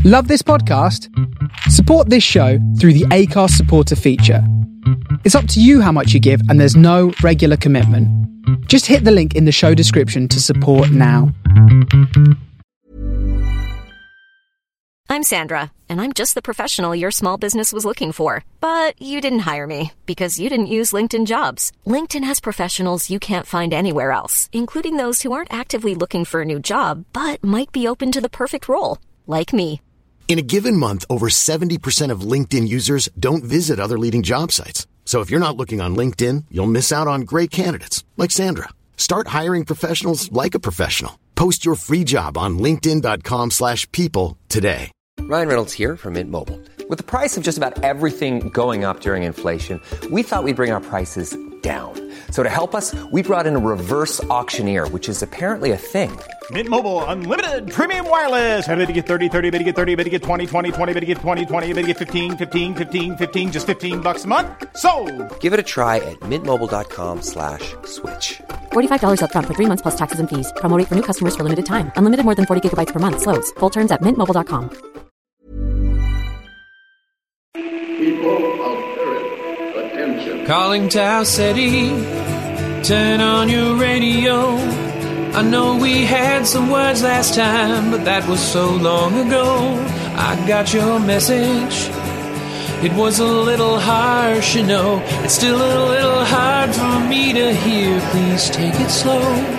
Love this podcast? Support this show through the Acast supporter feature. It's up to you how much you give, and there's no regular commitment. Just hit the link in the show description to support now. I'm Sandra, and I'm just the professional your small business was looking for. But you didn't hire me because you didn't use LinkedIn Jobs. LinkedIn has professionals you can't find anywhere else, including those who aren't actively looking for a new job, but might be open to the perfect role, like me. In a given month, over 70% of LinkedIn users don't visit other leading job sites. So if you're not looking on LinkedIn, you'll miss out on great candidates like Sandra. Start hiring professionals like a professional. Post your free job on linkedin.com/people today. Ryan Reynolds here from Mint Mobile. With the price of just about everything going up during inflation, we thought we'd bring our prices down. So to help us, we brought in a reverse auctioneer, which is apparently a thing. Mint Mobile Unlimited Premium Wireless. How to get 30, 30, bit to get 30, bit to get 20, 20, 20, bit to get 20, 20, bit to get 15, 15, 15, 15, just $15 a month? Sold! Give it a try at mintmobile.com/switch. $45 up front for 3 months plus taxes and fees. Promo rate for new customers for limited time. Unlimited more than 40 gigabytes per month. Slows full terms at mintmobile.com. People of Earth, attention. Calling Tau City, turn on your radio. I know we had some words last time, but that was so long ago. I got your message. It was a little harsh, you know. It's still a little hard for me to hear. Please take it slow.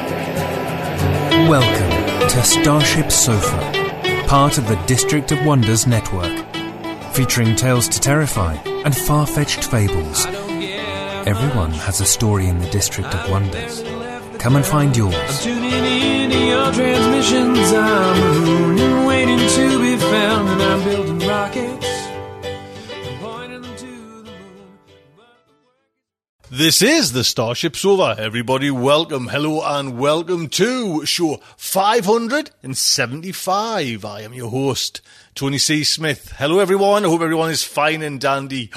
Welcome to Starship Sofa, part of the District of Wonders network, featuring tales to terrify and far-fetched fables. Everyone has a story in the District of Wonders. Come and find yours. I'm tuning in to your transmissions. I'm a moon and waiting to be found, and I'm building rockets and pointing them to the moon. This is the Starship Sofa. Everybody, welcome, hello, and welcome to show 575. I am your host, Tony C. Smith. Hello, everyone. I hope everyone is fine and dandy.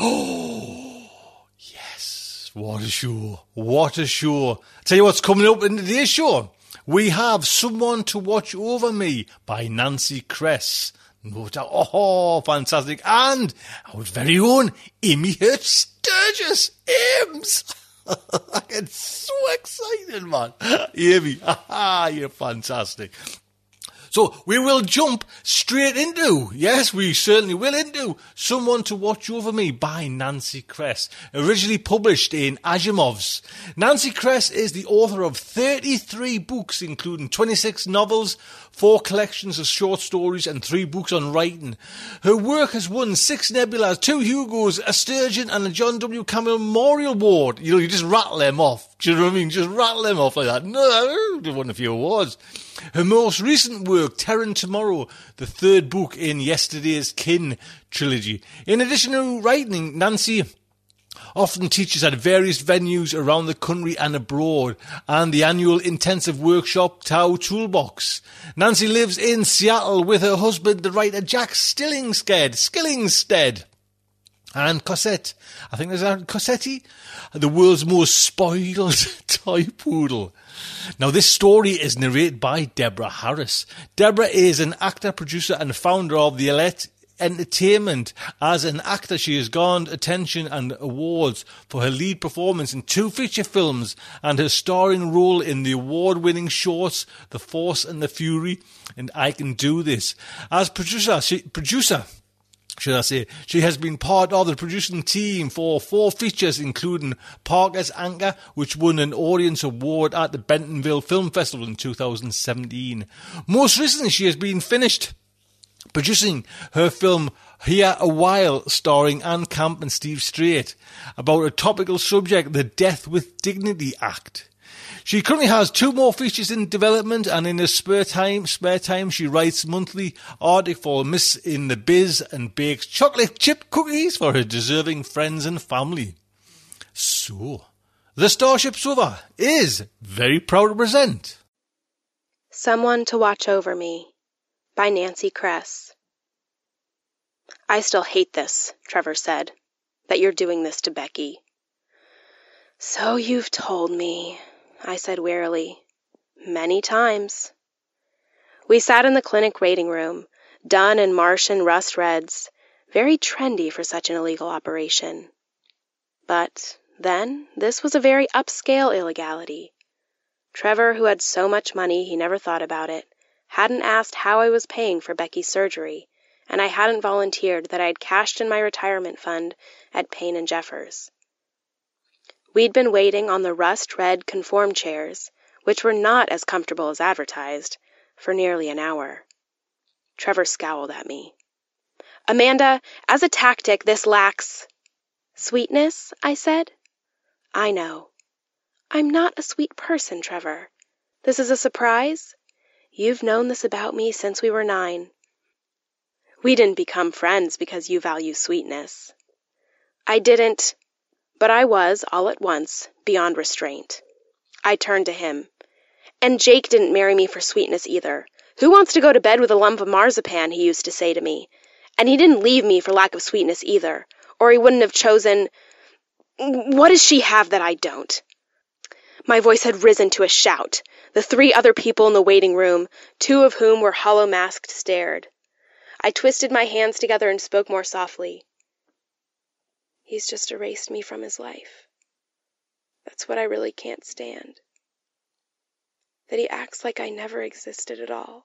What a show. What a show. Tell you what's coming up in today's show. We have Someone to Watch Over Me by Nancy Kress. No doubt. Oh, fantastic. And our very own Amy Hurt Sturgis. Ames. I get so excited, man. Amy, you're fantastic. So we will jump straight into, yes, we certainly will, into Someone to Watch Over Me by Nancy Kress, originally published in Asimov's. Nancy Kress is the author of 33 books, including 26 novels, 4 collections of short stories, and 3 books on writing. Her work has won 6 Nebulas, 2 Hugos, a Sturgeon, and a John W. Campbell Memorial Award. You know, you just rattle them off. Do you know what I mean? Just rattle them off like that. No, they won a few awards. Her most recent work, Terror and Tomorrow, the 3rd book in Yesterday's Kin trilogy. In addition to writing, Nancy often teaches at various venues around the country and abroad, and the annual intensive workshop Tau Toolbox. Nancy lives in Seattle with her husband, the writer Jack Skillingstead. And Cosette, I think there's a Cossetti, the world's most spoiled toy poodle. Now, this story is narrated by Deborah Harris. Deborah is an actor, producer, and founder of The Elite Entertainment. As an actor, she has garnered attention and awards for her lead performance in 2 feature films and her starring role in the award-winning shorts The Force and the Fury and I Can Do This. As producer, she has been part of the producing team for 4 features, including Parker's Anchor, which won an audience award at the Bentonville Film Festival in 2017. Most recently, she has been finished producing her film Here a While, starring Anne Camp and Steve Strait, about a topical subject, the Death with Dignity Act. She currently has 2 more features in development, and in her spare time, she writes monthly articles for Miss in the Biz and bakes chocolate chip cookies for her deserving friends and family. So, the Starship Sofa is very proud to present Someone to Watch Over Me by Nancy Kress. I still hate this, Trevor said, that you're doing this to Becky. So you've told me, I said wearily. Many times. We sat in the clinic waiting room, done in Martian rust reds, very trendy for such an illegal operation. But then, this was a very upscale illegality. Trevor, who had so much money he never thought about it, hadn't asked how I was paying for Becky's surgery, and I hadn't volunteered that I had cashed in my retirement fund at Payne & Jeffers. We'd been waiting on the rust-red conform chairs, which were not as comfortable as advertised, for nearly an hour. Trevor scowled at me. "Amanda, as a tactic, this lacks—" "Sweetness," I said. "I know. I'm not a sweet person, Trevor. This is a surprise? You've known this about me since we were 9. We didn't become friends because you value sweetness." I didn't, but I was, all at once, beyond restraint. I turned to him. "And Jake didn't marry me for sweetness either. Who wants to go to bed with a lump of marzipan, he used to say to me. And he didn't leave me for lack of sweetness either, or he wouldn't have chosen— What does she have that I don't?" My voice had risen to a shout. The 3 other people in the waiting room, 2 of whom were hollow-masked, stared. I twisted my hands together and spoke more softly. "He's just erased me from his life. That's what I really can't stand. That he acts like I never existed at all."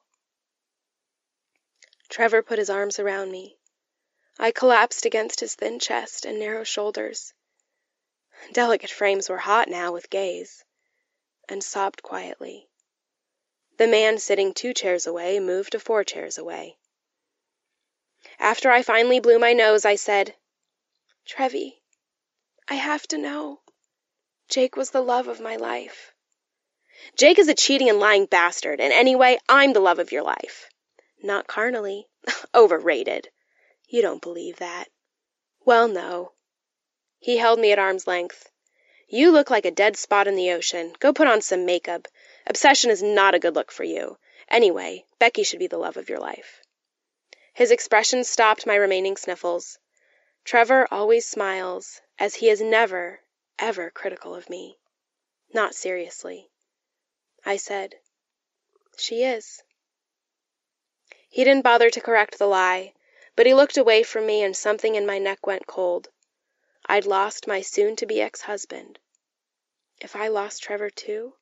Trevor put his arms around me. I collapsed against his thin chest and narrow shoulders. Delicate frames were hot now with gaze, and sobbed quietly. The man sitting 2 chairs away moved to 4 chairs away. After I finally blew my nose, I said, "Trevi, I have to know. Jake was the love of my life." "Jake is a cheating and lying bastard, and anyway, I'm the love of your life." "Not carnally." "Overrated." "You don't believe that." "Well, no." He held me at arm's length. "You look like a dead spot in the ocean. Go put on some makeup. Obsession is not a good look for you. Anyway, Becky should be the love of your life." His expression stopped my remaining sniffles. Trevor always smiles, as he is never, ever critical of me. Not seriously. I said, "She is." He didn't bother to correct the lie, but he looked away from me and something in my neck went cold. I'd lost my soon-to-be ex-husband. If I lost Trevor too?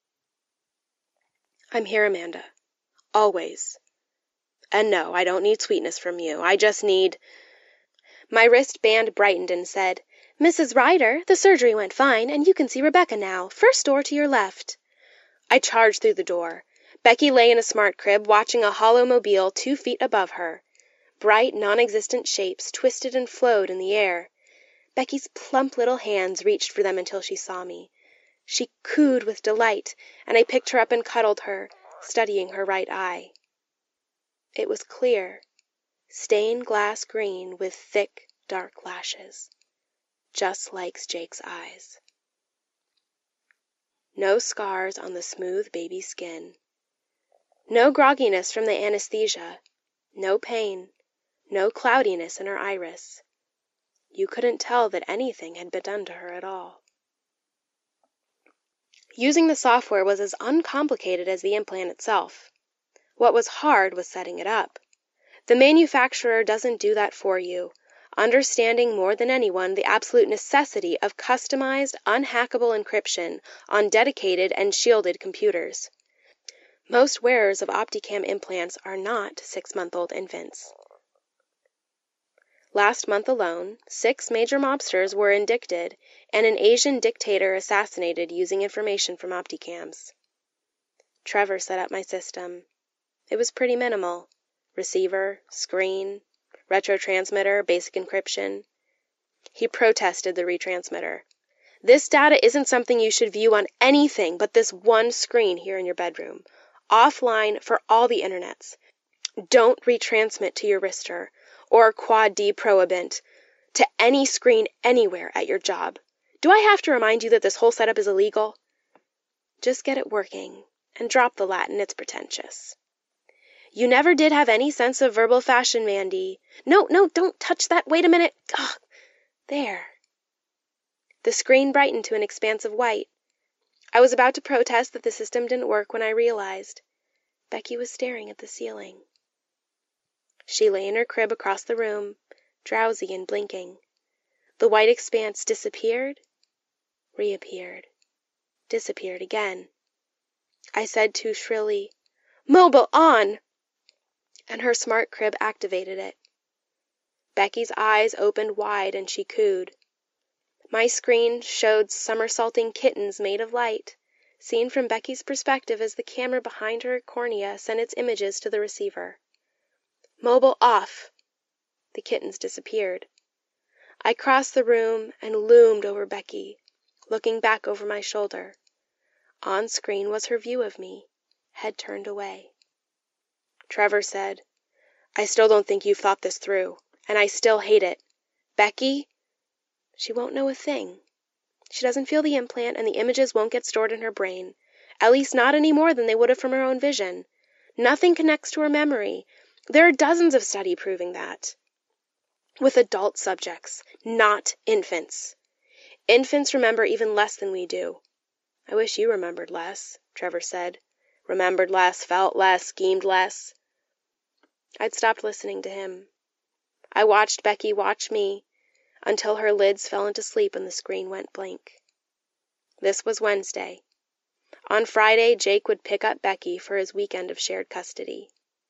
"I'm here, Amanda. Always. And no, I don't need sweetness from you. I just need—" My wristband brightened and said, "Mrs. Ryder, the surgery went fine, and you can see Rebecca now. First door to your left." I charged through the door. Becky lay in a smart crib, watching a hollow mobile 2 feet above her. Bright, non-existent shapes twisted and flowed in the air. Becky's plump little hands reached for them until she saw me. She cooed with delight, and I picked her up and cuddled her, studying her right eye. It was clear, stained glass green with thick, dark lashes, just like Jake's eyes. No scars on the smooth baby skin. No grogginess from the anesthesia. No pain. No cloudiness in her iris. You couldn't tell that anything had been done to her at all. Using the software was as uncomplicated as the implant itself. What was hard was setting it up. The manufacturer doesn't do that for you, understanding more than anyone the absolute necessity of customized, unhackable encryption on dedicated and shielded computers. Most wearers of Opticam implants are not 6-month-old infants. Last month alone, 6 major mobsters were indicted and an Asian dictator assassinated using information from Opticams. Trevor set up my system. It was pretty minimal. Receiver, screen, retrotransmitter, basic encryption. He protested the retransmitter. "This data isn't something you should view on anything but this one screen here in your bedroom. Offline for all the internets. Don't retransmit to your wrister or Quad D Prohibant to any screen anywhere at your job. Do I have to remind you that this whole setup is illegal? Just get it working and drop the Latin, it's pretentious. You never did have any sense of verbal fashion, Mandy. No, don't touch that. Wait a minute. Ugh. There." The screen brightened to an expanse of white. I was about to protest that the system didn't work when I realized Becky was staring at the ceiling. She lay in her crib across the room, drowsy and blinking. The white expanse disappeared, reappeared, disappeared again. I said too shrilly, "Mobile on!" and her smart crib activated it. Becky's eyes opened wide and she cooed. My screen showed somersaulting kittens made of light, seen from Becky's perspective as the camera behind her cornea sent its images to the receiver. Mobile off! The kittens disappeared. I crossed the room and loomed over Becky, looking back over my shoulder. On screen was her view of me, head turned away. Trevor said, "I still don't think you've thought this through, and I still hate it. Becky? She won't know a thing. She doesn't feel the implant, and the images won't get stored in her brain, at least not any more than they would have from her own vision. Nothing connects to her memory. There are dozens of studies proving that. With adult subjects, not infants. Infants remember even less than we do. I wish you remembered less," Trevor said. "Remembered less, felt less, schemed less." I'd stopped listening to him. I watched Becky watch me until her lids fell into sleep and the screen went blank. This was Wednesday. On Friday, Jake would pick up Becky for his weekend of shared custody.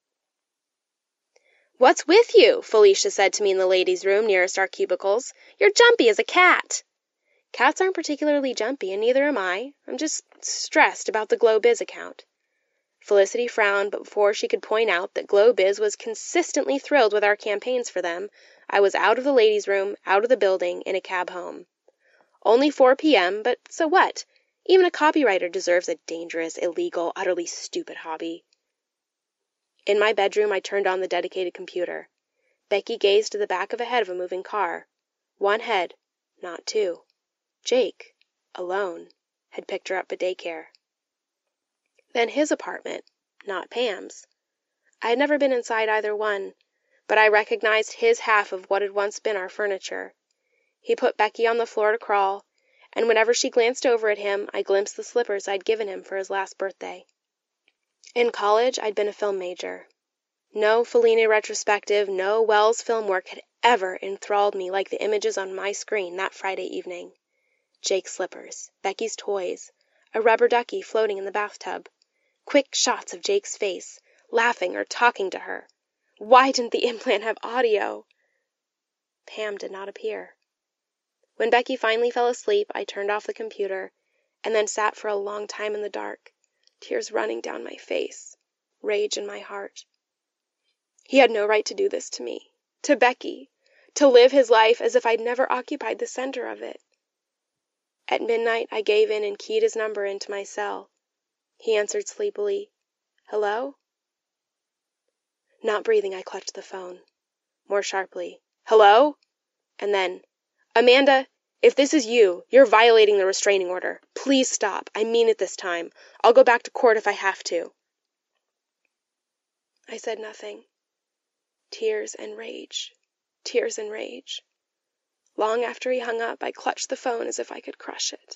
"What's with you?" Felicia said to me in the ladies' room nearest our cubicles. "You're jumpy as a cat." Cats aren't particularly jumpy, and neither am I. I'm just stressed about the GlowBiz account. Felicity frowned, but before she could point out that GlowBiz was consistently thrilled with our campaigns for them, I was out of the ladies' room, out of the building, in a cab home. Only 4 p.m., but so what? Even a copywriter deserves a dangerous, illegal, utterly stupid hobby. In my bedroom, I turned on the dedicated computer. Becky gazed to the back of a head of a moving car. One head, not two. Jake, alone, had picked her up at daycare. Then his apartment, not Pam's. I had never been inside either one, but I recognized his half of what had once been our furniture. He put Becky on the floor to crawl, and whenever she glanced over at him, I glimpsed the slippers I'd given him for his last birthday. In college, I'd been a film major. No Fellini retrospective, no Wells film work had ever enthralled me like the images on my screen that Friday evening. Jake's slippers, Becky's toys, a rubber ducky floating in the bathtub, quick shots of Jake's face, laughing or talking to her. Why didn't the implant have audio? Pam did not appear. When Becky finally fell asleep, I turned off the computer and then sat for a long time in the dark, tears running down my face, rage in my heart. He had no right to do this to me, to Becky, to live his life as if I'd never occupied the center of it. At midnight, I gave in and keyed his number into my cell. He answered sleepily, "Hello?" Not breathing, I clutched the phone. More sharply, "Hello?" And then, "Amanda, if this is you, you're violating the restraining order. Please stop. I mean it this time. I'll go back to court if I have to." I said nothing. Tears and rage. Tears and rage. Long after he hung up, I clutched the phone as if I could crush it.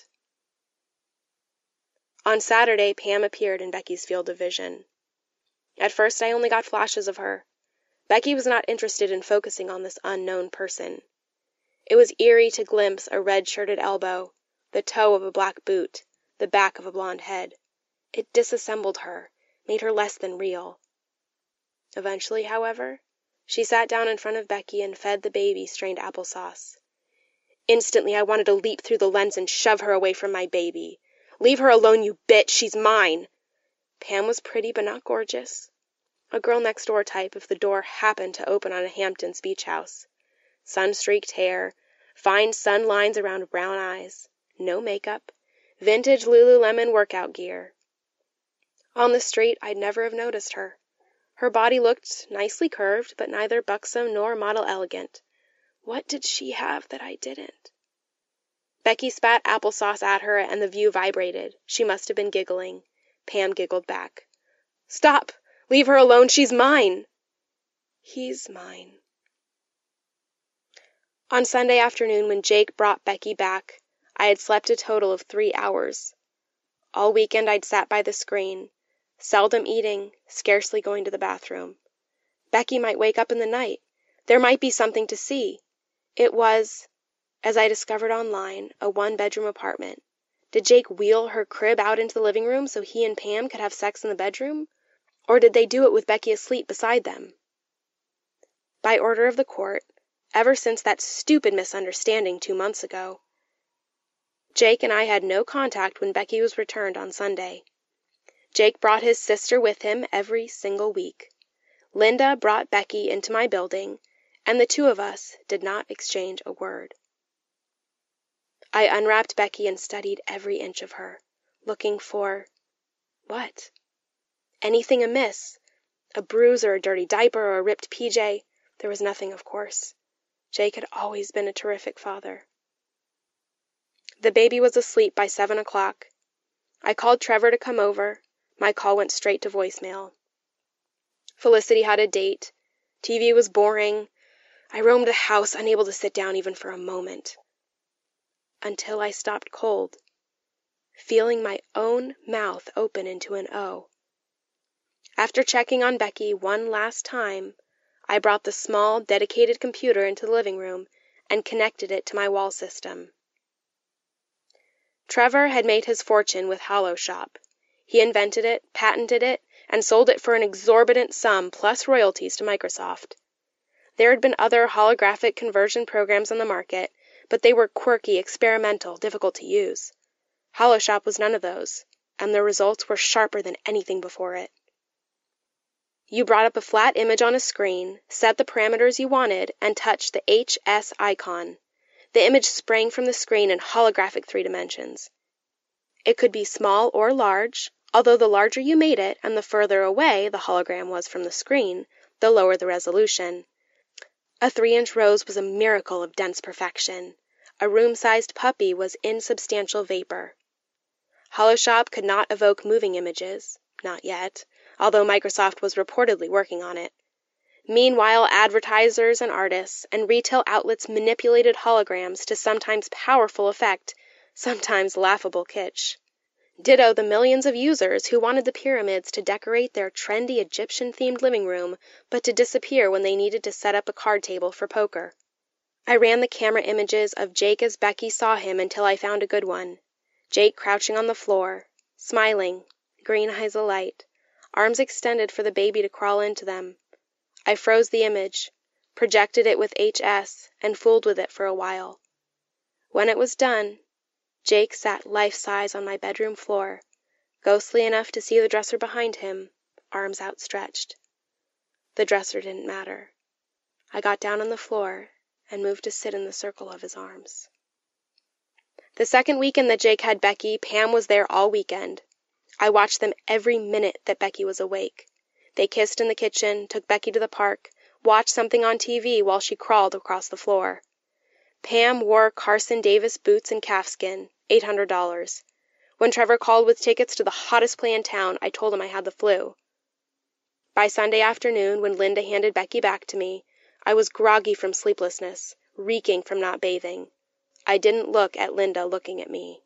On Saturday, Pam appeared in Becky's field of vision. At first, I only got flashes of her. Becky was not interested in focusing on this unknown person. It was eerie to glimpse a red-shirted elbow, the toe of a black boot, the back of a blonde head. It disassembled her, made her less than real. Eventually, however, she sat down in front of Becky and fed the baby strained applesauce. Instantly, I wanted to leap through the lens and shove her away from my baby. "Leave her alone, you bitch! She's mine!" Pam was pretty but not gorgeous. A girl-next-door type if the door happened to open on a Hamptons beach house. Sun-streaked hair, fine sun lines around brown eyes, no makeup, vintage Lululemon workout gear. On the street, I'd never have noticed her. Her body looked nicely curved, but neither buxom nor model elegant. What did she have that I didn't? Becky spat applesauce at her, and the view vibrated. She must have been giggling. Pam giggled back. "Stop! Leave her alone! She's mine!" "He's mine." On Sunday afternoon, when Jake brought Becky back, I had slept a total of 3 hours. All weekend I'd sat by the screen, seldom eating, scarcely going to the bathroom. Becky might wake up in the night. There might be something to see. It was, as I discovered online, a one-bedroom apartment. Did Jake wheel her crib out into the living room so he and Pam could have sex in the bedroom? Or did they do it with Becky asleep beside them? By order of the court, ever since that stupid misunderstanding 2 months ago, Jake and I had no contact when Becky was returned on Sunday. Jake brought his sister with him every single week. Linda brought Becky into my building, and the two of us did not exchange a word. I unwrapped Becky and studied every inch of her, looking for... what? Anything amiss? A bruise or a dirty diaper or a ripped PJ? There was nothing, of course. Jake had always been a terrific father. The baby was asleep by 7 o'clock. I called Trevor to come over. My call went straight to voicemail. Felicity had a date. TV was boring. I roamed the house, unable to sit down even for a moment. Until I stopped cold, feeling my own mouth open into an O. After checking on Becky one last time, I brought the small, dedicated computer into the living room and connected it to my wall system. Trevor had made his fortune with HoloShop. He invented it, patented it, and sold it for an exorbitant sum plus royalties to Microsoft. There had been other holographic conversion programs on the market, but they were quirky, experimental, difficult to use. HoloShop was none of those, and the results were sharper than anything before it. You brought up a flat image on a screen, set the parameters you wanted, and touched the HS icon. The image sprang from the screen in holographic 3 dimensions. It could be small or large, although the larger you made it and the further away the hologram was from the screen, the lower the resolution. A 3-inch rose was a miracle of dense perfection. A room-sized puppy was insubstantial vapor. HoloShop could not evoke moving images, not yet, although Microsoft was reportedly working on it. Meanwhile, advertisers and artists and retail outlets manipulated holograms to sometimes powerful effect, sometimes laughable kitsch. Ditto the millions of users who wanted the pyramids to decorate their trendy Egyptian-themed living room, but to disappear when they needed to set up a card table for poker. I ran the camera images of Jake as Becky saw him until I found a good one. Jake crouching on the floor, smiling, green eyes alight, arms extended for the baby to crawl into them. I froze the image, projected it with HS, and fooled with it for a while. When it was done, Jake sat life-size on my bedroom floor, ghostly enough to see the dresser behind him, arms outstretched. The dresser didn't matter. I got down on the floor and moved to sit in the circle of his arms. The second weekend that Jake had Becky, Pam was there all weekend. I watched them every minute that Becky was awake. They kissed in the kitchen, took Becky to the park, watched something on TV while she crawled across the floor. Pam wore Carson Davis boots and calfskin, $800. When Trevor called with tickets to the hottest play in town, I told him I had the flu. By Sunday afternoon, when Linda handed Becky back to me, I was groggy from sleeplessness, reeking from not bathing. I didn't look at Linda looking at me.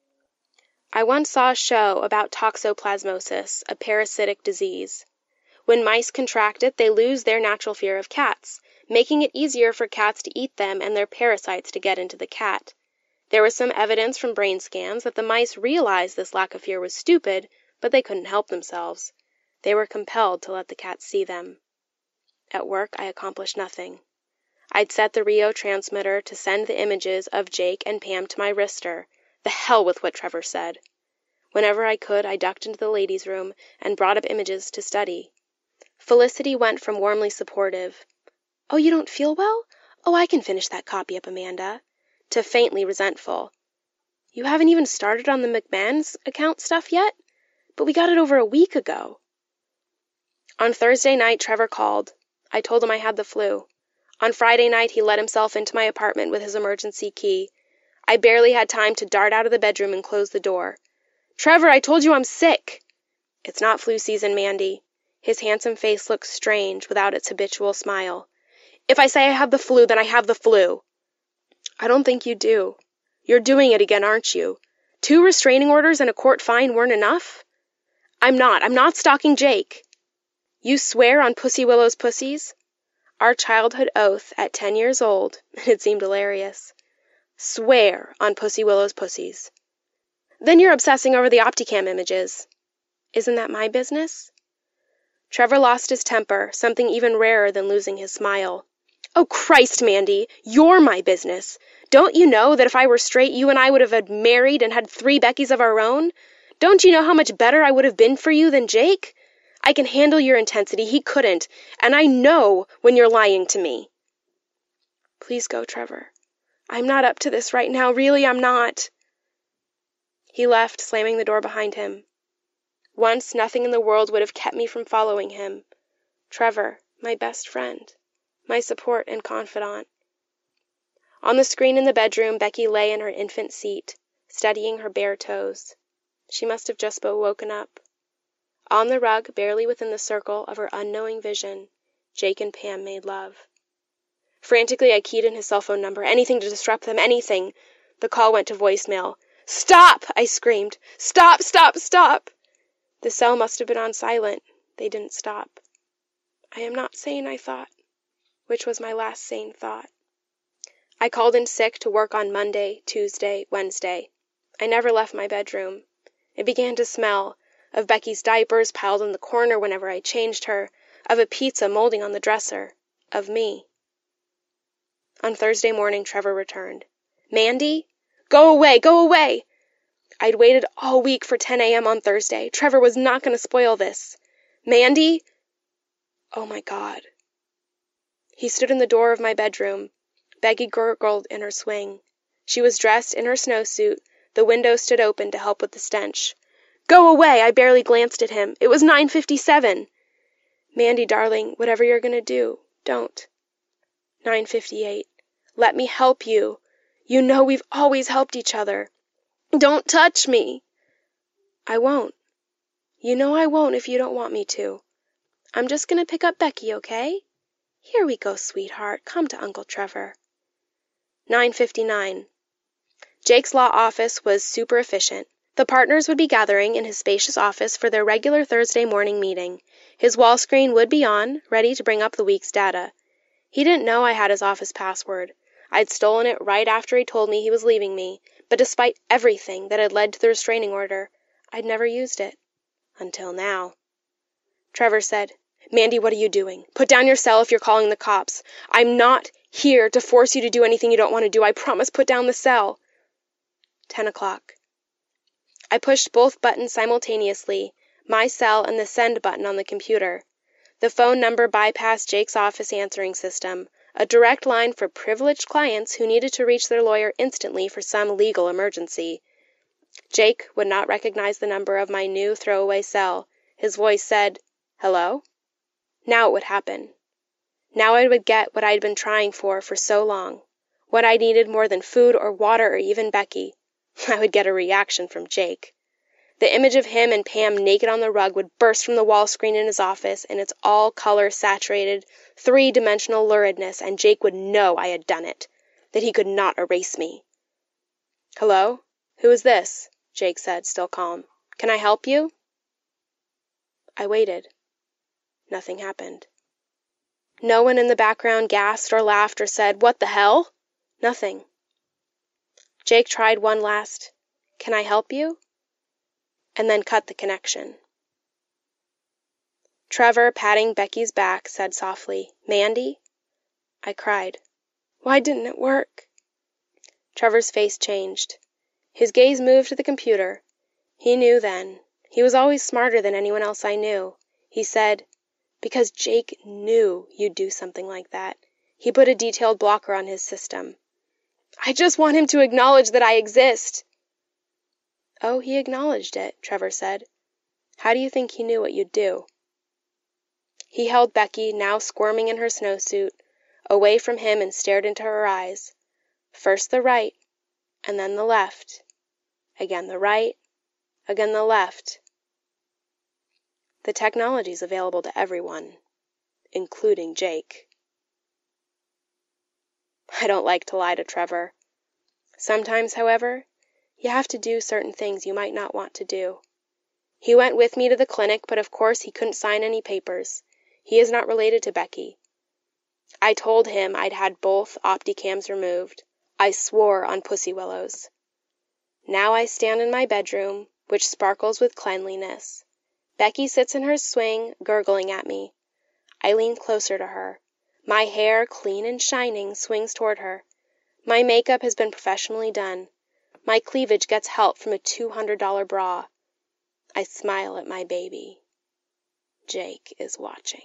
I once saw a show about toxoplasmosis, a parasitic disease. When mice contract it, they lose their natural fear of cats, making it easier for cats to eat them and their parasites to get into the cat. There was some evidence from brain scans that the mice realized this lack of fear was stupid, but they couldn't help themselves. They were compelled to let the cats see them. At work, I accomplished nothing. I'd set the Rio transmitter to send the images of Jake and Pam to my wrister. The hell with what Trevor said. Whenever I could, I ducked into the ladies' room and brought up images to study. Felicity went from warmly supportive, "Oh, you don't feel well? Oh, I can finish that copy up, Amanda," to faintly resentful. "You haven't even started on the McMahon's account stuff yet? But we got it over a week ago." On Thursday night, Trevor called. I told him I had the flu. On Friday night, he let himself into my apartment with his emergency key. I barely had time to dart out of the bedroom and close the door. "Trevor, I told you I'm sick." "It's not flu season, Mandy." His handsome face looked strange without its habitual smile. "If I say I have the flu, then I have the flu." "I don't think you do. You're doing it again, aren't you? 2 restraining orders and a court fine weren't enough?" I'm not stalking Jake." You swear on Pussy Willow's pussies? Our childhood oath at 10 years old, it seemed hilarious. Swear on Pussy Willow's pussies. Then you're obsessing over the Opticam images. Isn't that my business? Trevor lost his temper, something even rarer than losing his smile. Oh, Christ, Mandy, you're my business. Don't you know that if I were straight, you and I would have married and had 3 Beckys of our own? Don't you know how much better I would have been for you than Jake? I can handle your intensity. He couldn't. And I know when you're lying to me. Please go, Trevor. I'm not up to this right now. Really, I'm not. He left, slamming the door behind him. Once, nothing in the world would have kept me from following him. Trevor, my best friend, my support and confidant. On the screen in the bedroom, Becky lay in her infant seat, studying her bare toes. She must have just woken up. On the rug, barely within the circle of her unknowing vision, Jake and Pam made love. Frantically, I keyed in his cell phone number, anything to disrupt them, anything. The call went to voicemail. Stop! I screamed. Stop, stop, stop! The cell must have been on silent. They didn't stop. I am not sane, I thought, which was my last sane thought. I called in sick to work on Monday, Tuesday, Wednesday. I never left my bedroom. It began to smell of Becky's diapers piled in the corner whenever I changed her, of a pizza molding on the dresser, of me. On Thursday morning, Trevor returned. Mandy? Go away! Go away! I'd waited all week for 10 a.m. on Thursday. Trevor was not going to spoil this. Mandy? Oh, my God. He stood in the door of my bedroom. Becky gurgled in her swing. She was dressed in her snowsuit. The window stood open to help with the stench. Go away! I barely glanced at him. It was 9:57. Mandy, darling, whatever you're going to do, don't. 9:58. Let me help you. You know we've always helped each other. Don't touch me. I won't. You know I won't if you don't want me to. I'm just going to pick up Becky, okay? Here we go, sweetheart. Come to Uncle Trevor. 9:59. Jake's law office was super efficient. The partners would be gathering in his spacious office for their regular Thursday morning meeting. His wall screen would be on, ready to bring up the week's data. He didn't know I had his office password. I'd stolen it right after he told me he was leaving me, but despite everything that had led to the restraining order, I'd never used it. Until now. Trevor said, Mandy, what are you doing? Put down your cell if you're calling the cops. I'm not here to force you to do anything you don't want to do. I promise, put down the cell. 10 o'clock. I pushed both buttons simultaneously, my cell and the send button on the computer. The phone number bypassed Jake's office answering system, a direct line for privileged clients who needed to reach their lawyer instantly for some legal emergency. Jake would not recognize the number of my new throwaway cell. His voice said, Hello? Now it would happen. Now I would get what I'd been trying for so long, what I needed more than food or water or even Becky. I would get a reaction from Jake. The image of him and Pam naked on the rug would burst from the wall screen in his office in its all-color saturated, 3-dimensional luridness, and Jake would know I had done it, that he could not erase me. Hello? Who is this? Jake said, still calm. Can I help you? I waited. Nothing happened. No one in the background gasped or laughed or said, What the hell? Nothing. Jake tried one last, Can I help you? And then cut the connection. Trevor, patting Becky's back, said softly, Mandy? I cried. Why didn't it work? Trevor's face changed. His gaze moved to the computer. He knew then. He was always smarter than anyone else I knew. He said, Because Jake knew you'd do something like that. He put a detailed blocker on his system. I just want him to acknowledge that I exist. Oh, he acknowledged it, Trevor said. How do you think he knew what you'd do? He held Becky, now squirming in her snowsuit, away from him and stared into her eyes. First the right, and then the left. Again the right, again the left. The technology's available to everyone, including Jake. I don't like to lie to Trevor. Sometimes, however, you have to do certain things you might not want to do. He went with me to the clinic, but of course he couldn't sign any papers. He is not related to Becky. I told him I'd had both Opticams removed. I swore on Pussy Willows. Now I stand in my bedroom, which sparkles with cleanliness. Becky sits in her swing, gurgling at me. I lean closer to her. My hair, clean and shining, swings toward her. My makeup has been professionally done. My cleavage gets help from a $200 bra. I smile at my baby. Jake is watching.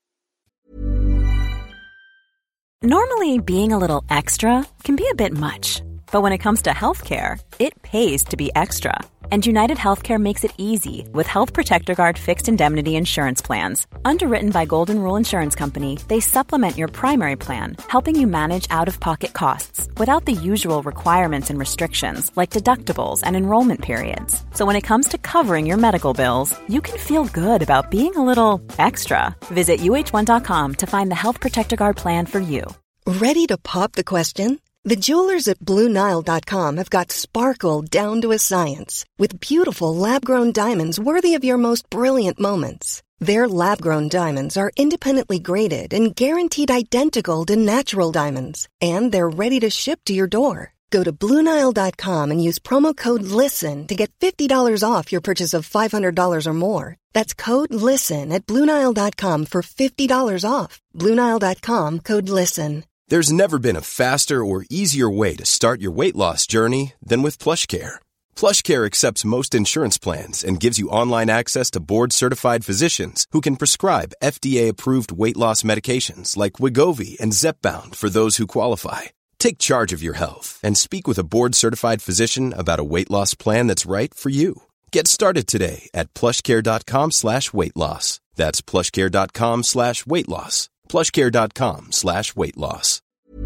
Normally, being a little extra can be a bit much. But when it comes to healthcare, it pays to be extra. And United Healthcare makes it easy with Health Protector Guard fixed indemnity insurance plans. Underwritten by Golden Rule Insurance Company, they supplement your primary plan, helping you manage out-of-pocket costs without the usual requirements and restrictions like deductibles and enrollment periods. So when it comes to covering your medical bills, you can feel good about being a little extra. Visit UH1.com to find the Health Protector Guard plan for you. Ready to pop the question? The jewelers at BlueNile.com have got sparkle down to a science with beautiful lab-grown diamonds worthy of your most brilliant moments. Their lab-grown diamonds are independently graded and guaranteed identical to natural diamonds, and they're ready to ship to your door. Go to BlueNile.com and use promo code LISTEN to get $50 off your purchase of $500 or more. That's code LISTEN at BlueNile.com for $50 off. BlueNile.com, code LISTEN. There's never been a faster or easier way to start your weight loss journey than with PlushCare. PlushCare accepts most insurance plans and gives you online access to board-certified physicians who can prescribe FDA-approved weight loss medications like Wegovy and Zepbound for those who qualify. Take charge of your health and speak with a board-certified physician about a weight loss plan that's right for you. Get started today at plushcare.com/weight loss. That's plushcare.com/weight loss. plushcare.com/weight loss.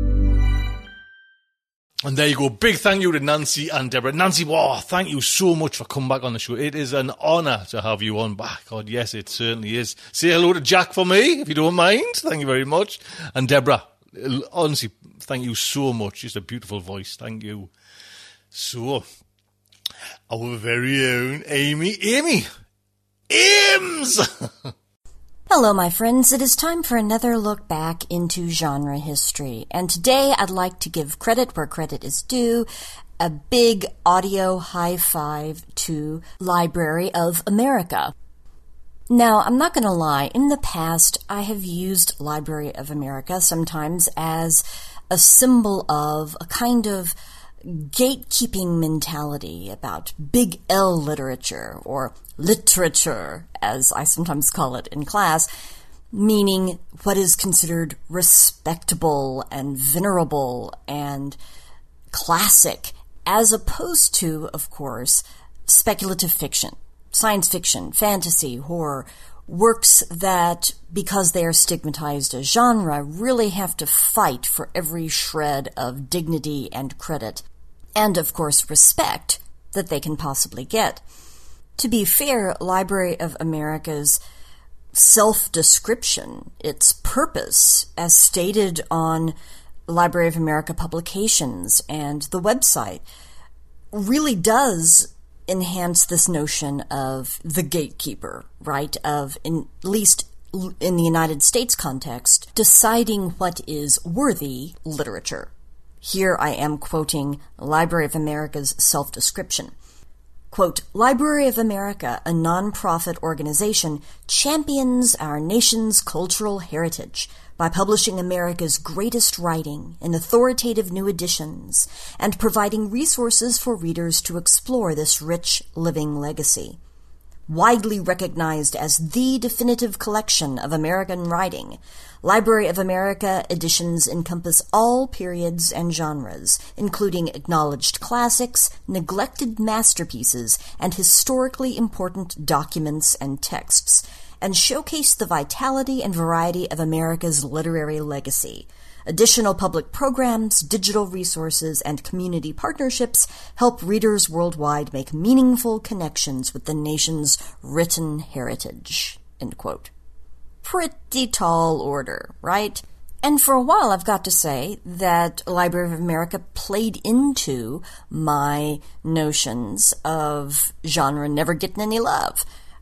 And there you go. Big thank you to Nancy and Deborah. Nancy, thank you so much for coming back on the show. It is an honour to have you on back. God, yes, it certainly is. Say hello to Jack for me, if you don't mind. Thank you very much. And Deborah, honestly, thank you so much. Just a beautiful voice. Thank you. So, our very own Amy. Ames! Hello, my friends. It is time for another look back into genre history. And today I'd like to give credit where credit is due, a big audio high five to Library of America. Now, I'm not going to lie. In the past, I have used Library of America sometimes as a symbol of a kind of gatekeeping mentality about big L literature, or literature, as I sometimes call it in class, meaning what is considered respectable and venerable and classic, as opposed to, of course, speculative fiction, science fiction, fantasy, horror, works that, because they are stigmatized as genre, really have to fight for every shred of dignity and credit, and, of course, respect that they can possibly get. To be fair, Library of America's self-description, its purpose, as stated on Library of America publications and the website, really does enhance this notion of the gatekeeper, right? Of, at least in the United States context, deciding what is worthy literature. Here I am quoting Library of America's self-description. Quote, Library of America, a non-profit organization, champions our nation's cultural heritage by publishing America's greatest writing in authoritative new editions and providing resources for readers to explore this rich living legacy. Widely recognized as the definitive collection of American writing, Library of America editions encompass all periods and genres, including acknowledged classics, neglected masterpieces, and historically important documents and texts, and showcase the vitality and variety of America's literary legacy. Additional public programs, digital resources, and community partnerships help readers worldwide make meaningful connections with the nation's written heritage. End quote. Pretty tall order, right? And for a while, I've got to say that Library of America played into my notions of genre never getting any love.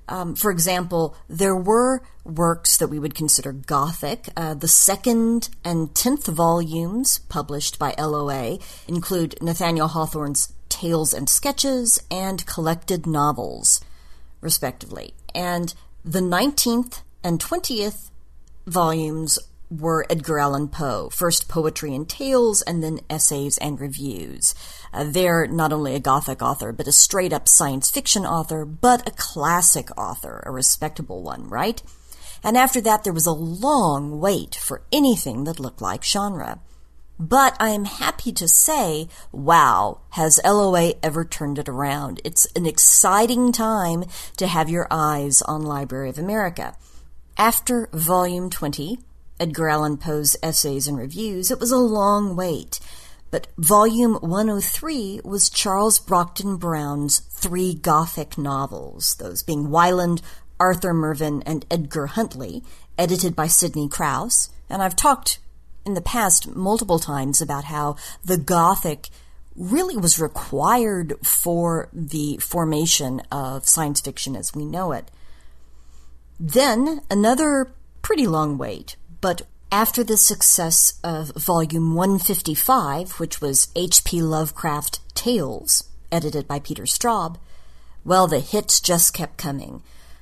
For example, there were works that we would consider Gothic. The second and 10th volumes published by LOA include Nathaniel Hawthorne's Tales and Sketches and Collected Novels, respectively. And the 19th and 20th volumes were Edgar Allan Poe, first poetry and tales, and then essays and reviews. They're not only a Gothic author, but a straight-up science fiction author, but a classic author, a respectable one, right? And after that, there was a long wait for anything that looked like genre. But I am happy to say, wow, has LOA ever turned it around? It's an exciting time to have your eyes on Library of America. After Volume 20, Edgar Allan Poe's Essays and Reviews, it was a long wait. But Volume 103 was Charles Brockden Brown's 3 Gothic novels, those being Wieland, Arthur Mervyn, and Edgar Huntley, edited by Sidney Krause. And I've talked in the past multiple times about how the Gothic really was required for the formation of science fiction as we know it. Then another pretty long wait, but after the success of Volume 155, which was H.P. Lovecraft Tales, edited by Peter Straub, well, the hits just kept coming.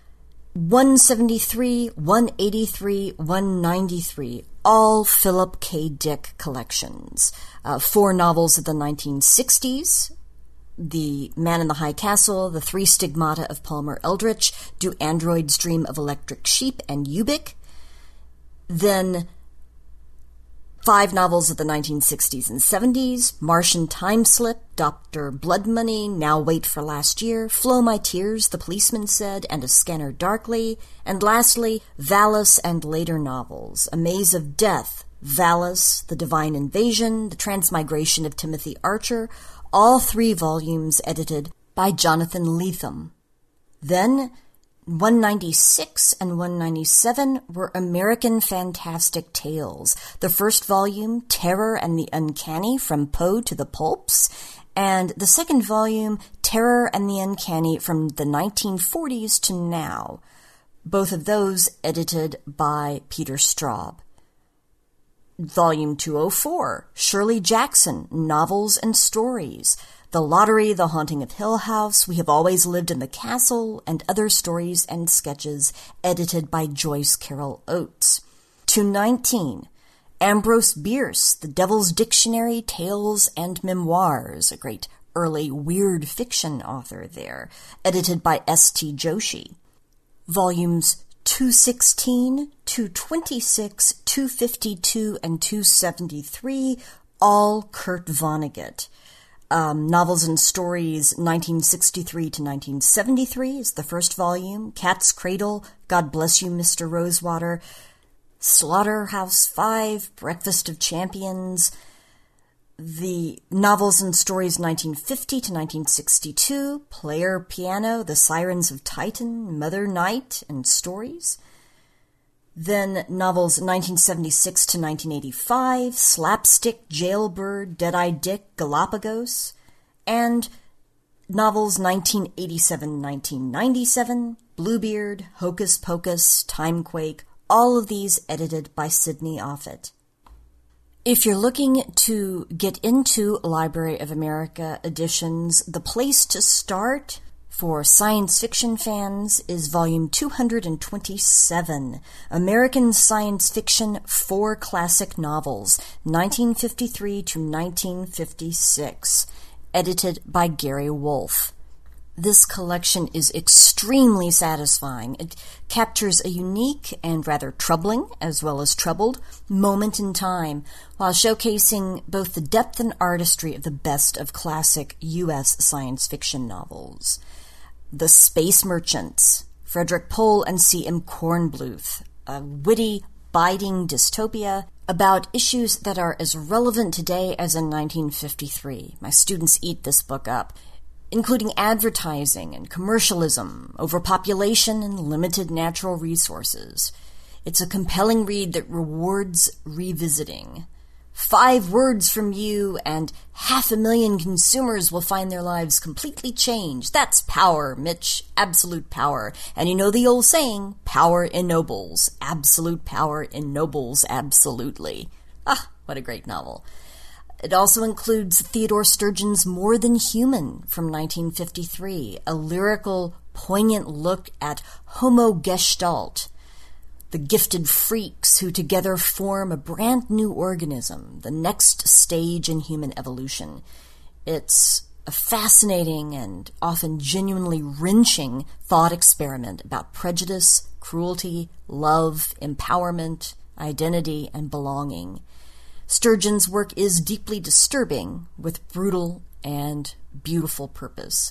173, 183, 193, all Philip K. Dick collections. 4 novels of the 1960s, The Man in the High Castle, The 3 Stigmata of Palmer Eldritch, Do Androids Dream of Electric Sheep, and Ubik. Then 5 novels of the 1960s and 70s, Martian Timeslip, Dr. Blood Money, Now Wait for Last Year, Flow My Tears, The Policeman Said, and A Scanner Darkly, and lastly, Valis and later novels, A Maze of Death, Valis, The Divine Invasion, The Transmigration of Timothy Archer, all 3 volumes edited by Jonathan Lethem. Then 196 and 197 were American Fantastic Tales. The first volume, Terror and the Uncanny, From Poe to the Pulps, and the second volume, Terror and the Uncanny, from the 1940s to now. Both of those edited by Peter Straub. Volume 204, Shirley Jackson, Novels and Stories. The Lottery, The Haunting of Hill House, We Have Always Lived in the Castle, and Other Stories and Sketches, edited by Joyce Carol Oates. 219, Ambrose Bierce, The Devil's Dictionary, Tales and Memoirs, a great early weird fiction author there, edited by S.T. Joshi. Volumes 216, 226, 252, and 273, all Kurt Vonnegut. Novels and Stories 1963 to 1973 is the first volume. Cat's Cradle, God Bless You, Mr. Rosewater. Slaughterhouse-Five, Breakfast of Champions. The Novels and Stories 1950 to 1962, Player Piano, The Sirens of Titan, Mother Night, and Stories. Then novels 1976 to 1985, Slapstick, Jailbird, Dead-Eye Dick, Galapagos, and novels 1987-1997, Bluebeard, Hocus Pocus, Timequake, all of these edited by Sidney Offutt. If you're looking to get into Library of America editions, the place to start for science fiction fans is volume 227, American Science Fiction 4 Classic Novels, 1953 to 1956, edited by Gary Wolfe. This collection is extremely satisfying. It captures a unique and rather troubling, as well as troubled, moment in time, while showcasing both the depth and artistry of the best of classic U.S. science fiction novels. The Space Merchants, Frederick Pohl and C.M. Kornbluth, a witty, biting dystopia about issues that are as relevant today as in 1953. My students eat this book up, including advertising and commercialism, overpopulation, and limited natural resources. It's a compelling read that rewards revisiting. 5 words from you and 500,000 consumers will find their lives completely changed. That's power, Mitch. Absolute power. And you know the old saying, power ennobles. Absolute power ennobles absolutely. Ah, what a great novel. It also includes Theodore Sturgeon's More Than Human from 1953, a lyrical, poignant look at Homo Gestalt, the gifted freaks who together form a brand new organism, the next stage in human evolution. It's a fascinating and often genuinely wrenching thought experiment about prejudice, cruelty, love, empowerment, identity, and belonging. Sturgeon's work is deeply disturbing, with brutal and beautiful purpose.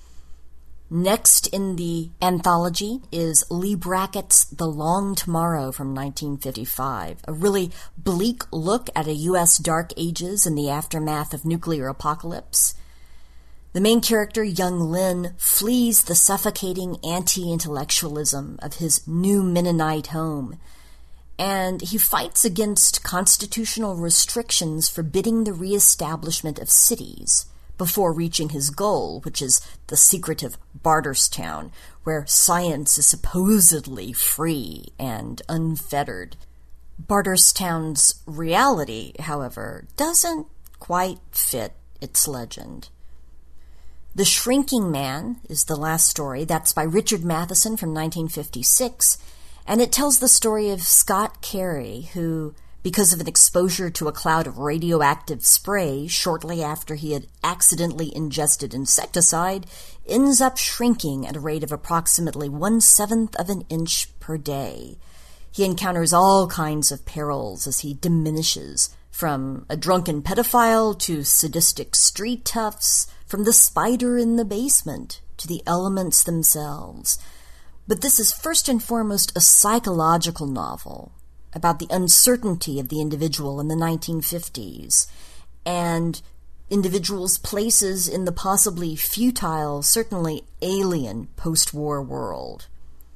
Next in the anthology is Lee Brackett's The Long Tomorrow from 1955, a really bleak look at a U.S. dark ages in the aftermath of nuclear apocalypse. The main character, young Lynn, flees the suffocating anti-intellectualism of his new Mennonite home, and he fights against constitutional restrictions forbidding the reestablishment of cities before reaching his goal, which is the secretive Barterstown, where science is supposedly free and unfettered. Barterstown's reality, however, doesn't quite fit its legend. The Shrinking Man is the last story. That's by Richard Matheson from 1956, and it tells the story of Scott Carey, who, because of an exposure to a cloud of radioactive spray shortly after he had accidentally ingested insecticide, ends up shrinking at a rate of approximately 1/7 of an inch per day. He encounters all kinds of perils as he diminishes, from a drunken pedophile to sadistic street toughs, from the spider in the basement to the elements themselves. But this is first and foremost a psychological novel about the uncertainty of the individual in the 1950s and individuals' places in the possibly futile, certainly alien post-war world.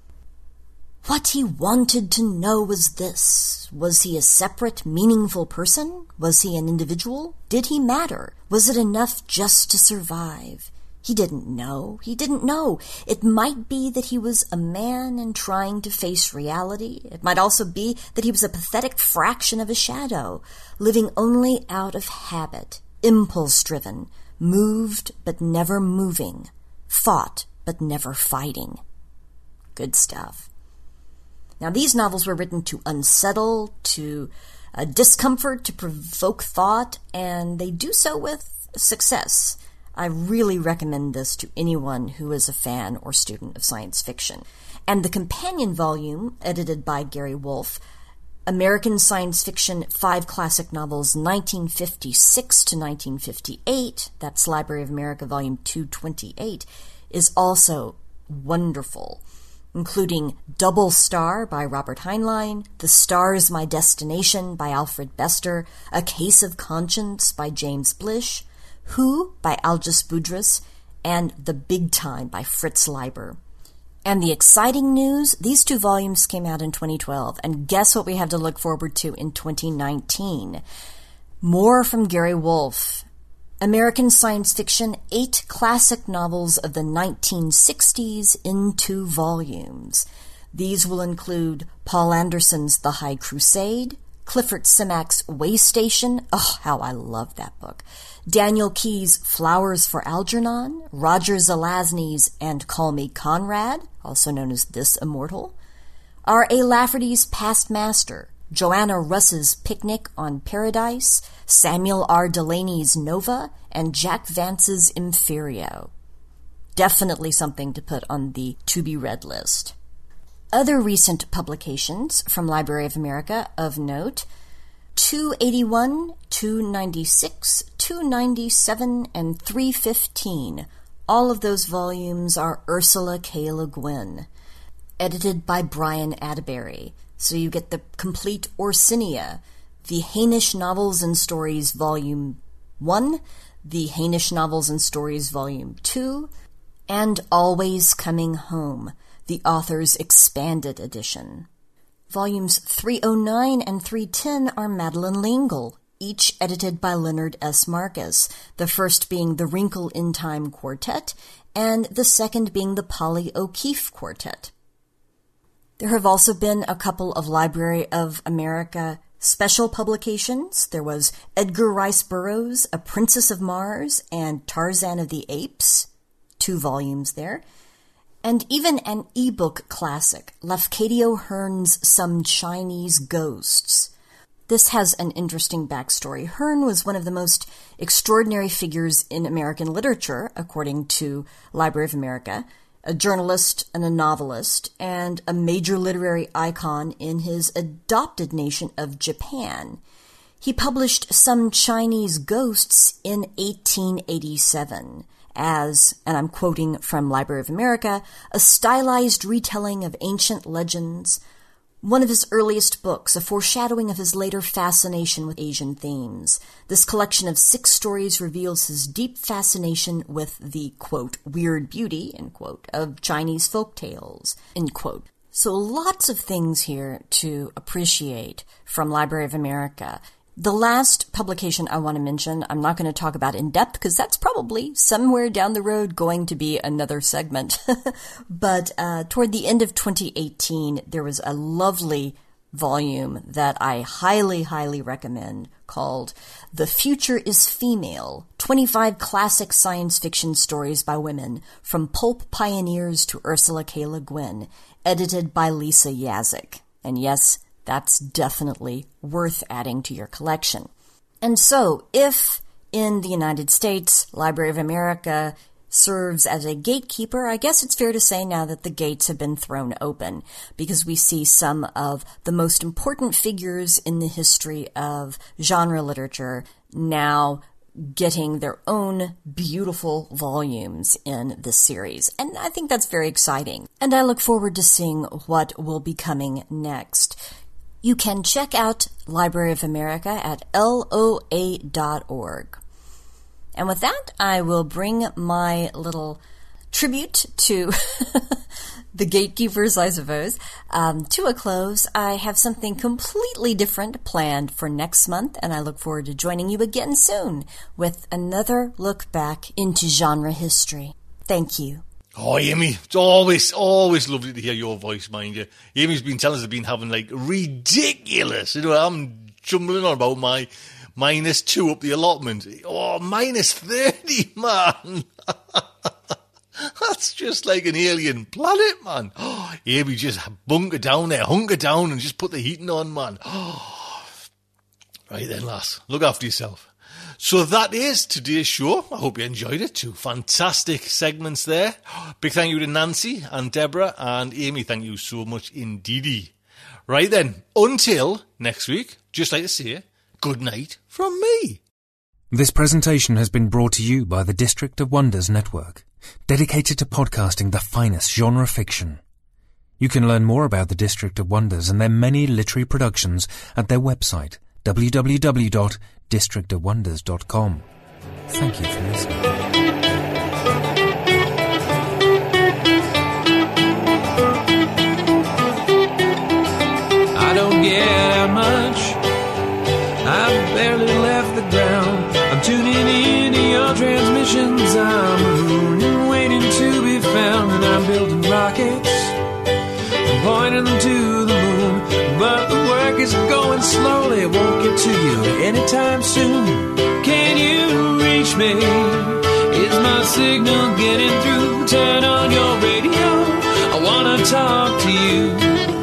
What he wanted to know was this: was he a separate, meaningful person? Was he an individual? Did he matter? Was it enough just to survive? He didn't know. He didn't know. It might be that he was a man and trying to face reality. It might also be that he was a pathetic fraction of a shadow, living only out of habit, impulse-driven, moved but never moving, fought but never fighting. Good stuff. Now, these novels were written to unsettle, to discomfort, to provoke thought, and they do so with success. I really recommend this to anyone who is a fan or student of science fiction. And the companion volume, edited by Gary Wolfe, American Science Fiction 5 Classic Novels 1956 to 1958, that's Library of America Volume 228, is also wonderful, including Double Star by Robert Heinlein, The Star's My Destination by Alfred Bester, A Case of Conscience by James Blish, Who by Algis Budrys, and The Big Time by Fritz Leiber. And the exciting news, these 2 volumes came out in 2012, and guess what we have to look forward to in 2019? More from Gary Wolfe. American Science Fiction, 8 classic novels of the 1960s in 2 volumes. These will include Paul Anderson's The High Crusade, Clifford Simak's Way Station, oh, how I love that book, Daniel Keyes' Flowers for Algernon, Roger Zelazny's And Call Me Conrad, also known as This Immortal, R.A. Lafferty's Past Master, Joanna Russ's Picnic on Paradise, Samuel R. Delaney's Nova, and Jack Vance's Imperio. Definitely something to put on the to-be-read list. Other recent publications from Library of America of note: 281, 296, 297, and 315. All of those volumes are Ursula K. Le Guin, edited by Brian Atterbury. So you get the complete Orsiniya, the Hainish Novels and Stories Volume 1, the Hainish Novels and Stories Volume 2, and Always Coming Home, the author's expanded edition. Volumes 309 and 310 are Madeleine L'Engle, each edited by Leonard S. Marcus, the first being the Wrinkle in Time Quartet, and the second being the Polly O'Keefe Quartet. There have also been a couple of Library of America special publications. There was Edgar Rice Burroughs, A Princess of Mars, and Tarzan of the Apes, 2 volumes there. And even an ebook classic, Lafcadio Hearn's Some Chinese Ghosts. This has an interesting backstory. Hearn was one of the most extraordinary figures in American literature, according to Library of America, a journalist and a novelist, and a major literary icon in his adopted nation of Japan. He published Some Chinese Ghosts in 1887 as, and I'm quoting from Library of America, a stylized retelling of ancient legends, one of his earliest books, a foreshadowing of his later fascination with Asian themes. This collection of 6 stories reveals his deep fascination with the, quote, weird beauty, end quote, of Chinese folk tales, end quote. So lots of things here to appreciate from Library of America. The last publication I want to mention, I'm not going to talk about in depth because that's probably somewhere down the road going to be another segment. But toward the end of 2018, there was a lovely volume that I highly, highly recommend called The Future is Female, 25 Classic Science Fiction Stories by Women, from Pulp Pioneers to Ursula K. Le Guin, edited by Lisa Yazik. And yes, that's definitely worth adding to your collection. And so, if in the United States, Library of America serves as a gatekeeper, I guess it's fair to say now that the gates have been thrown open, because we see some of the most important figures in the history of genre literature now getting their own beautiful volumes in this series. And I think that's very exciting. And I look forward to seeing what will be coming next. You can check out Library of America at LOA.org. And with that, I will bring my little tribute to the gatekeepers, I suppose, to a close. I have something completely different planned for next month, and I look forward to joining you again soon with another look back into genre history. Thank you. Oh, Amy, it's always lovely to hear your voice, mind you. Amy's been telling us I've been having, like, ridiculous. You know, I'm jumbling on about my -2 up the allotment. Oh, -30, man. That's just like an alien planet, man. Oh, Amy, just hunker down, and just put the heating on, man. Oh. Right then, lass, look after yourself. So that is today's show. I hope you enjoyed it. 2 fantastic segments there. Big thank you to Nancy and Deborah and Amy. Thank you so much indeedy. Right then, until next week, just like to say, good night from me. This presentation has been brought to you by the District of Wonders Network, dedicated to podcasting the finest genre fiction. You can learn more about the District of Wonders and their many literary productions at their website, www.districtofwonders.com. Thank you for listening. I don't get out much. I've barely left the ground. I'm tuning into your transmissions. I'm a moon waiting to be found, and I'm building rockets, pointing them to the moon. But the work is going slowly, won't get to you anytime soon. Can you reach me? Is my signal getting through? Turn on your radio, I wanna talk to you.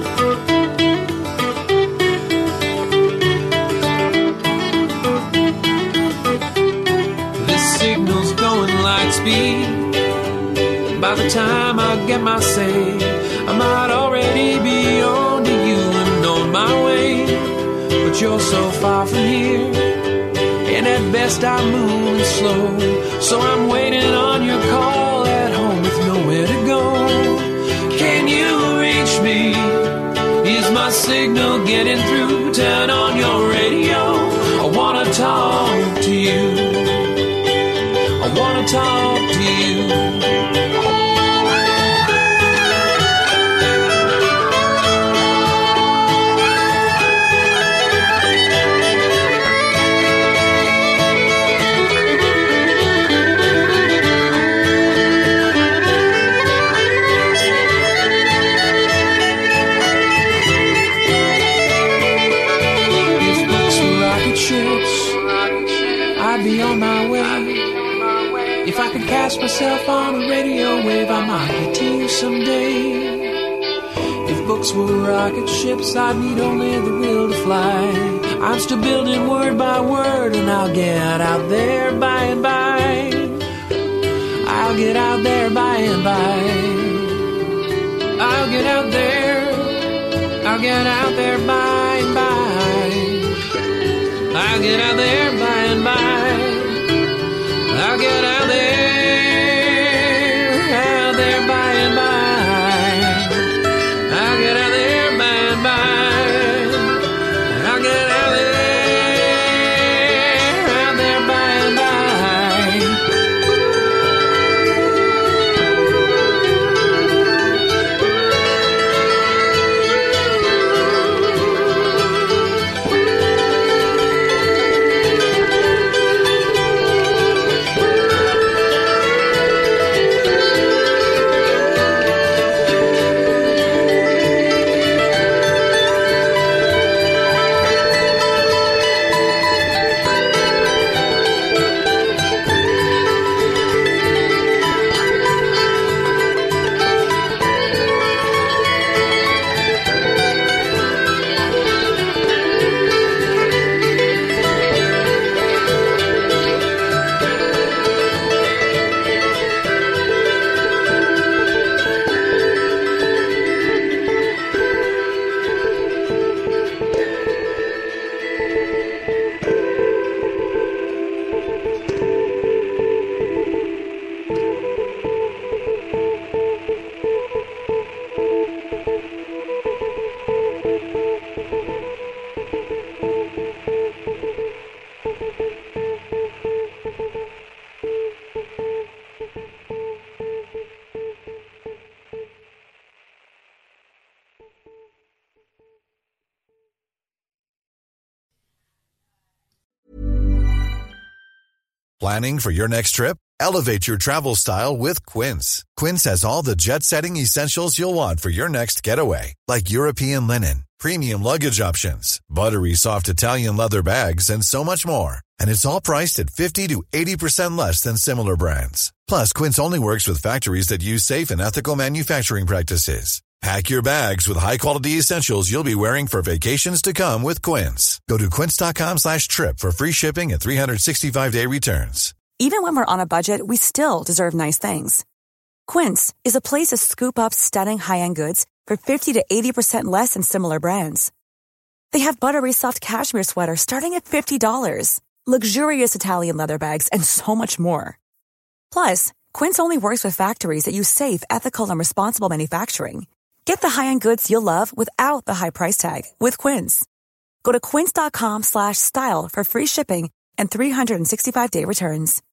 This signal's going light speed. By the time I get my say, I might already be on to you and on my way. But you're so far from here, and at best I'm moving slow. So I'm waiting on your call at home with nowhere to go. Can you reach me? Is my signal getting through? Turn on your radio, I wanna talk to you. I wanna talk to you. I'd be on my way. If I could cast myself on a radio wave, I might get to you someday. If books were rocket ships, I'd need only the will to fly. I'm still building word by word, and I'll get out there by and by. I'll get out there by and by. I'll get out there. I'll get out there by and by. I'll get out there by and by. I'll get out there by and by. I'll get out there by and by. I'll get out there by and by. Planning for your next trip? Elevate your travel style with Quince. Quince has all the jet-setting essentials you'll want for your next getaway, like European linen, premium luggage options, buttery soft Italian leather bags, and so much more. And it's all priced at 50 to 80% less than similar brands. Plus, Quince only works with factories that use safe and ethical manufacturing practices. Pack your bags with high-quality essentials you'll be wearing for vacations to come with Quince. Go to quince.com/trip for free shipping and 365-day returns. Even when we're on a budget, we still deserve nice things. Quince is a place to scoop up stunning high-end goods for 50 to 80% less than similar brands. They have buttery soft cashmere sweaters starting at $50, luxurious Italian leather bags, and so much more. Plus, Quince only works with factories that use safe, ethical, and responsible manufacturing. Get the high-end goods you'll love without the high price tag with Quince. Go to quince.com/style for free shipping and 365-day returns.